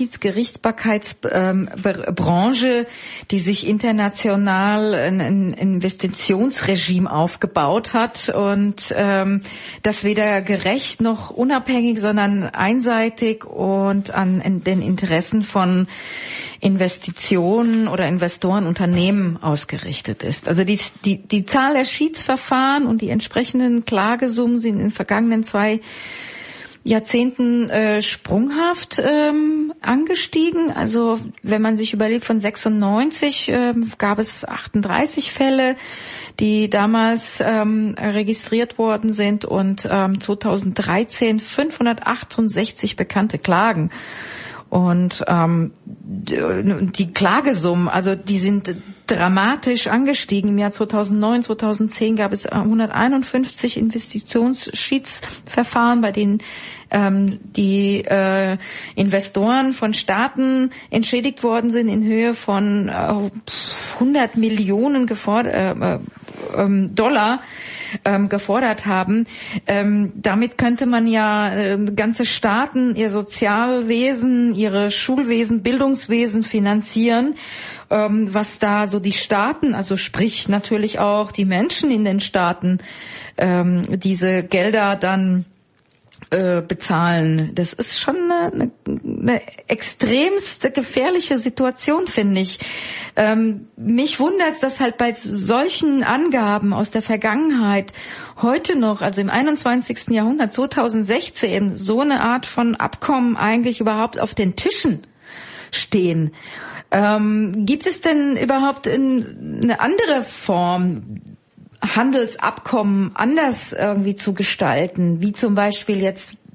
Schiedsgerichtsbarkeitsbranche, ähm, die sich international ein, ein Investitionsregime aufgebaut hat und ähm, das weder gerecht noch unabhängig, sondern einseitig und an den Interessen von Investitionen oder Investoren, Unternehmen ausgerichtet ist. Also die, die, die Zahl der Schiedsverfahren und die entsprechenden Klagesummen sind in den vergangenen zwei Jahrzehnten äh, sprunghaft ähm, angestiegen. Also wenn man sich überlegt, von sechsundneunzig äh, gab es achtunddreißig Fälle, die damals ähm, registriert worden sind und ähm, zweitausenddreizehn fünfhundertachtundsechzig bekannte Klagen. Und ähm, die Klagesummen, also die sind dramatisch angestiegen. Im Jahr zweitausendneun, zweitausendzehn gab es hunderteinundfünfzig Investitionsschiedsverfahren, bei denen ähm, die äh, Investoren von Staaten entschädigt worden sind in Höhe von äh, hundert Millionen gefordert, äh, äh, Dollar. Ähm, gefordert haben. Ähm, damit könnte man ja äh, ganze Staaten, ihr Sozialwesen, ihre Schulwesen, Bildungswesen finanzieren, ähm, was da so die Staaten, also sprich natürlich auch die Menschen in den Staaten, ähm, diese Gelder dann äh, bezahlen. Das ist schon eine, eine, eine extremst gefährliche Situation, finde ich. Ähm, mich wundert es, dass halt bei solchen Angaben aus der Vergangenheit heute noch, also im einundzwanzigsten Jahrhundert, zweitausendsechzehn, so eine Art von Abkommen eigentlich überhaupt auf den Tischen stehen. Ähm, gibt es denn überhaupt in, eine andere Form, Handelsabkommen anders irgendwie zu gestalten, wie zum Beispiel jetzt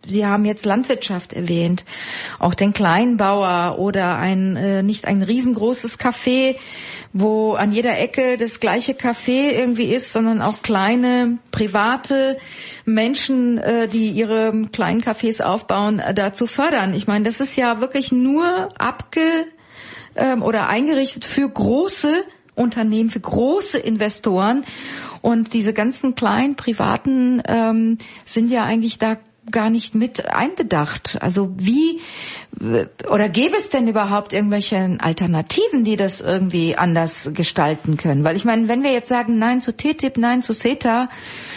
Sie haben jetzt Landwirtschaft erwähnt, auch den Kleinbauer oder ein äh, nicht ein riesengroßes Café, wo an jeder Ecke das gleiche Café irgendwie ist, sondern auch kleine private Menschen, äh, die ihre kleinen Cafés aufbauen, äh, dazu fördern. Ich meine, das ist ja wirklich nur abge ähm, oder eingerichtet für große Unternehmen, für große Investoren. Und diese ganzen kleinen Privaten ähm, sind ja eigentlich da gar nicht mit einbedacht. Also wie, oder gäbe es denn überhaupt irgendwelche Alternativen, die das irgendwie anders gestalten können? Weil ich meine, wenn wir jetzt sagen, nein zu T T I P, nein zu CETA,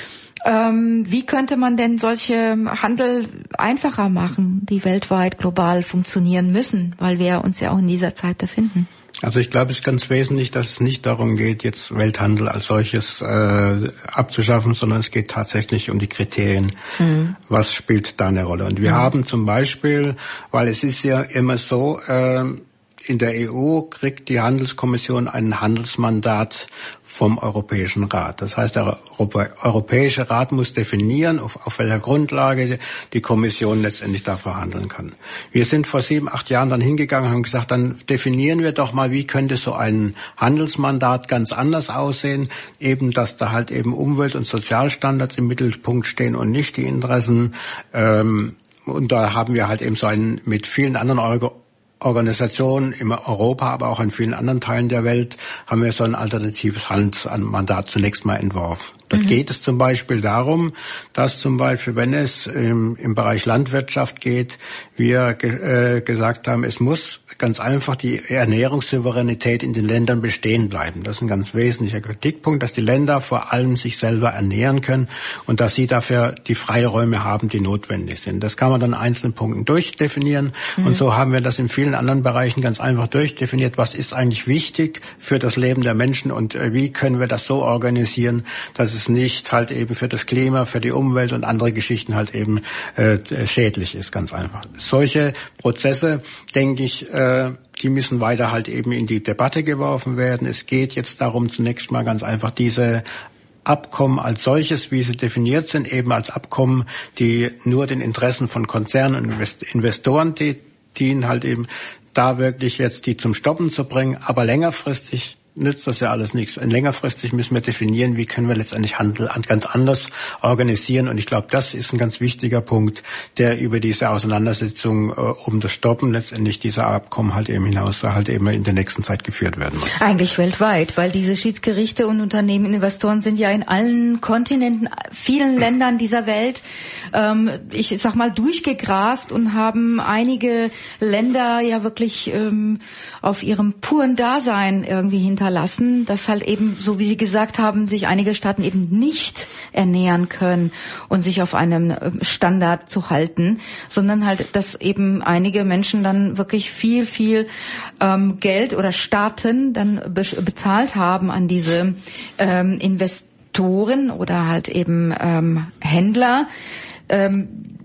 ähm, wie könnte man denn solche Handel einfacher machen, die weltweit global funktionieren müssen, weil wir uns ja auch in dieser Zeit befinden? Also ich glaube, es ist ganz wesentlich, dass es nicht darum geht, jetzt Welthandel als solches äh, abzuschaffen, sondern es geht tatsächlich um die Kriterien. Mhm. Was spielt da eine Rolle? Und wir mhm. haben zum Beispiel, weil es ist ja immer so, äh, in der E U kriegt die Handelskommission ein Handelsmandat vom Europäischen Rat. Das heißt, der Europä- Europäische Rat muss definieren, auf, auf welcher Grundlage die Kommission letztendlich da verhandeln kann. Wir sind vor sieben, acht Jahren dann hingegangen und haben gesagt, dann definieren wir doch mal, wie könnte so ein Handelsmandat ganz anders aussehen, eben, dass da halt eben Umwelt- und Sozialstandards im Mittelpunkt stehen und nicht die Interessen. Ähm, und da haben wir halt eben so einen mit vielen anderen Euro Organisationen in Europa, aber auch in vielen anderen Teilen der Welt haben wir so ein alternatives Handelsmandat zunächst mal entworfen. Dort mhm. geht es zum Beispiel darum, dass zum Beispiel, wenn es im, im Bereich Landwirtschaft geht, wir ge, äh, gesagt haben, es muss ganz einfach die Ernährungssouveränität in den Ländern bestehen bleiben. Das ist ein ganz wesentlicher Kritikpunkt, dass die Länder vor allem sich selber ernähren können und dass sie dafür die Freiräume haben, die notwendig sind. Das kann man dann in einzelnen Punkten durchdefinieren mhm. und so haben wir das in vielen anderen Bereichen ganz einfach durchdefiniert. Was ist eigentlich wichtig für das Leben der Menschen und äh, wie können wir das so organisieren, dass es nicht halt eben für das Klima, für die Umwelt und andere Geschichten halt eben äh, schädlich ist, ganz einfach. Solche Prozesse, denke ich, äh, die müssen weiter halt eben in die Debatte geworfen werden. Es geht jetzt darum, zunächst mal ganz einfach diese Abkommen als solches, wie sie definiert sind, eben als Abkommen, die nur den Interessen von Konzernen und Investoren dienen, halt eben da wirklich jetzt die zum Stoppen zu bringen, aber längerfristig nützt das ja alles nichts. Und längerfristig müssen wir definieren, wie können wir letztendlich Handel ganz anders organisieren. Und ich glaube, das ist ein ganz wichtiger Punkt, der über diese Auseinandersetzung äh, um das Stoppen letztendlich dieser Abkommen halt eben hinaus halt eben in der nächsten Zeit geführt werden muss. Eigentlich weltweit, weil diese Schiedsgerichte und Unternehmen, Investoren sind ja in allen Kontinenten, vielen Ländern dieser Welt, ähm, ich sag mal, durchgegrast und haben einige Länder ja wirklich ähm, auf ihrem puren Dasein irgendwie hinterlassen. Lassen, dass halt eben, so wie Sie gesagt haben, sich einige Staaten eben nicht ernähren können und sich auf einem Standard zu halten, sondern halt, dass eben einige Menschen dann wirklich viel, viel ähm, Geld oder Staaten dann be- bezahlt haben an diese ähm, Investoren oder halt eben ähm, Händler. Ähm,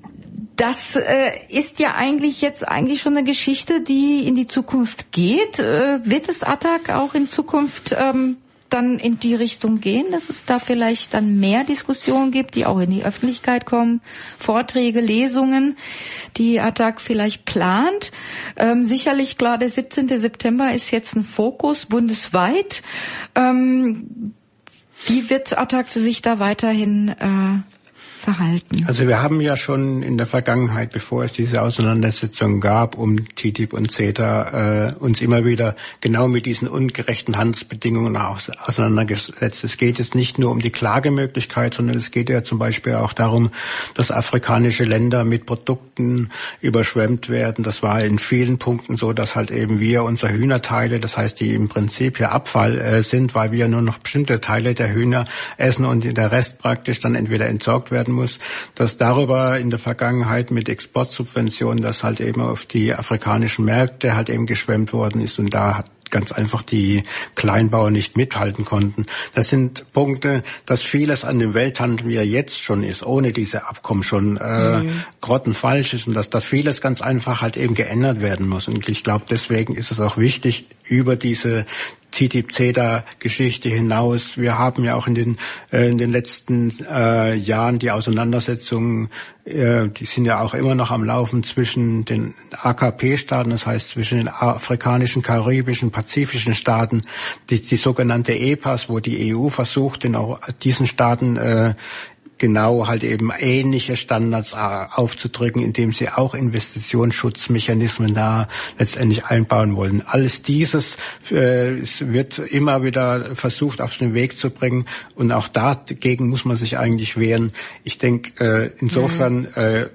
Das äh, ist ja eigentlich jetzt eigentlich schon eine Geschichte, die in die Zukunft geht. Äh, wird es A T A C auch in Zukunft ähm, dann in die Richtung gehen, dass es da vielleicht dann mehr Diskussionen gibt, die auch in die Öffentlichkeit kommen, Vorträge, Lesungen, die A T A C vielleicht plant? Ähm, sicherlich, klar, der siebzehnten September ist jetzt ein Fokus bundesweit. Ähm, wie wird A T A C sich da weiterhin äh, verhalten? Also wir haben ja schon in der Vergangenheit, bevor es diese Auseinandersetzung gab um T T I P und CETA, äh, uns immer wieder genau mit diesen ungerechten Handelsbedingungen auseinandergesetzt. Es geht jetzt nicht nur um die Klagemöglichkeit, sondern es geht ja zum Beispiel auch darum, dass afrikanische Länder mit Produkten überschwemmt werden. Das war in vielen Punkten so, dass halt eben wir unsere Hühnerteile, das heißt, die im Prinzip ja Abfall äh, sind, weil wir nur noch bestimmte Teile der Hühner essen und der Rest praktisch dann entweder entsorgt werden muss, dass darüber in der Vergangenheit mit Exportsubventionen, das halt eben auf die afrikanischen Märkte halt eben geschwemmt worden ist und da ganz einfach die Kleinbauern nicht mithalten konnten. Das sind Punkte, dass vieles an dem Welthandel, wie er jetzt schon ist, ohne diese Abkommen schon äh, mhm. grottenfalsch ist und dass da vieles ganz einfach halt eben geändert werden muss. Und ich glaube, deswegen ist es auch wichtig, über diese T T I P-C E T A-Geschichte hinaus. Wir haben ja auch in den äh, in den letzten äh, Jahren die Auseinandersetzungen, äh, die sind ja auch immer noch am Laufen zwischen den A K P-Staaten, das heißt zwischen den afrikanischen, karibischen, pazifischen Staaten, die, die sogenannte E P As, wo die E U versucht, den auch diesen Staaten äh, genau halt eben ähnliche Standards aufzudrücken, indem sie auch Investitionsschutzmechanismen da letztendlich einbauen wollen. Alles dieses äh, wird immer wieder versucht auf den Weg zu bringen und auch dagegen muss man sich eigentlich wehren. Ich denke, äh, insofern mhm. äh,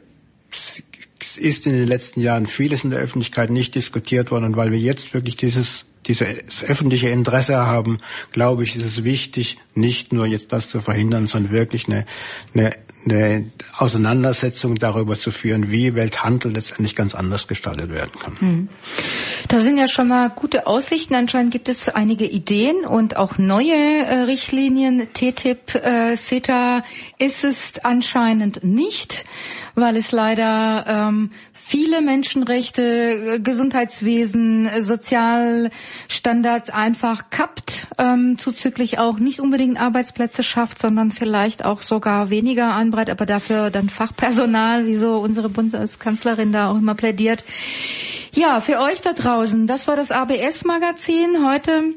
es ist in den letzten Jahren vieles in der Öffentlichkeit nicht diskutiert worden und weil wir jetzt wirklich dieses dieses öffentliche Interesse haben, glaube ich, ist es wichtig, nicht nur jetzt das zu verhindern, sondern wirklich eine, eine, eine Auseinandersetzung darüber zu führen, wie Welthandel letztendlich ganz anders gestaltet werden kann. Hm. Da sind ja schon mal gute Aussichten. Anscheinend gibt es einige Ideen und auch neue äh, Richtlinien. T T I P, äh, C E T A ist es anscheinend nicht, weil es leider ähm, viele Menschenrechte, Gesundheitswesen, Sozialstandards einfach kappt, ähm, zuzüglich auch nicht unbedingt Arbeitsplätze schafft, sondern vielleicht auch sogar weniger anbreit, aber dafür dann Fachpersonal, wie so unsere Bundeskanzlerin da auch immer plädiert. Ja, für euch da draußen, das war das A B S-Magazin heute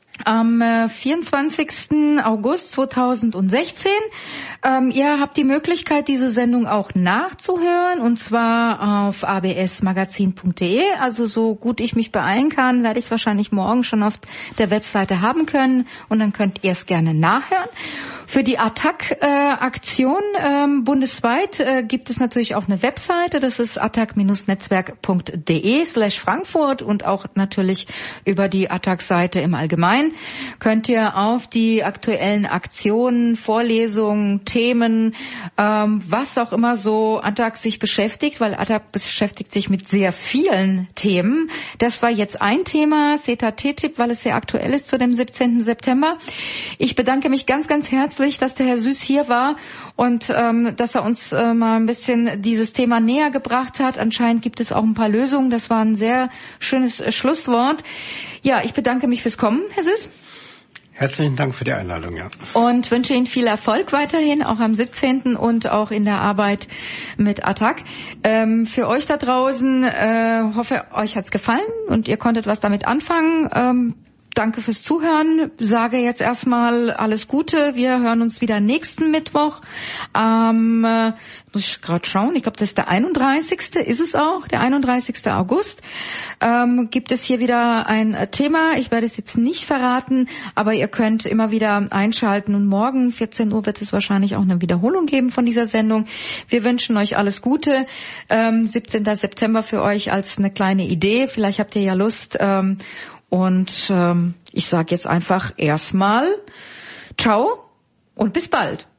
am vierundzwanzigsten August zweitausendsechzehn. Ähm, ihr habt die Möglichkeit, diese Sendung auch nachzuhören, und zwar auf a b s magazin punkt d e. Also so gut ich mich beeilen kann, werde ich es wahrscheinlich morgen schon auf der Webseite haben können, und dann könnt ihr es gerne nachhören. Für die Attac-Aktion äh, ähm, bundesweit äh, gibt es natürlich auch eine Webseite, das ist attac-netzwerk punkt de slash Frankfurt, und auch natürlich über die Attac-Seite im Allgemeinen könnt ihr auf die aktuellen Aktionen, Vorlesungen, Themen, ähm, was auch immer so Attac sich beschäftigt, weil Attac beschäftigt sich mit sehr vielen Themen. Das war jetzt ein Thema, C E T A-T T I P, weil es sehr aktuell ist zu dem siebzehnten September. Ich bedanke mich ganz, ganz herzlich, dass der Herr Süß hier war und ähm, dass er uns äh, mal ein bisschen dieses Thema näher gebracht hat. Anscheinend gibt es auch ein paar Lösungen. Das war ein sehr schönes äh, Schlusswort. Ja, ich bedanke mich fürs Kommen, Herr Süß. Herzlichen Dank für die Einladung, ja. Und wünsche Ihnen viel Erfolg weiterhin, auch am siebzehnten und auch in der Arbeit mit Attac. Ähm, für euch da draußen, äh, hoffe, euch hat's gefallen und ihr konntet was damit anfangen. Ähm, Danke fürs Zuhören. Sage jetzt erstmal alles Gute. Wir hören uns wieder nächsten Mittwoch. Ähm, äh, muss ich gerade schauen. Ich glaube, das ist der einunddreißigste Ist es auch, der einunddreißigste August. Ähm, gibt es hier wieder ein Thema. Ich werde es jetzt nicht verraten, aber ihr könnt immer wieder einschalten. Und morgen, vierzehn Uhr, wird es wahrscheinlich auch eine Wiederholung geben von dieser Sendung. Wir wünschen euch alles Gute. Ähm, siebzehnten September für euch als eine kleine Idee. Vielleicht habt ihr ja Lust. Ähm, Und ähm, ich sage jetzt einfach erstmal ciao und bis bald.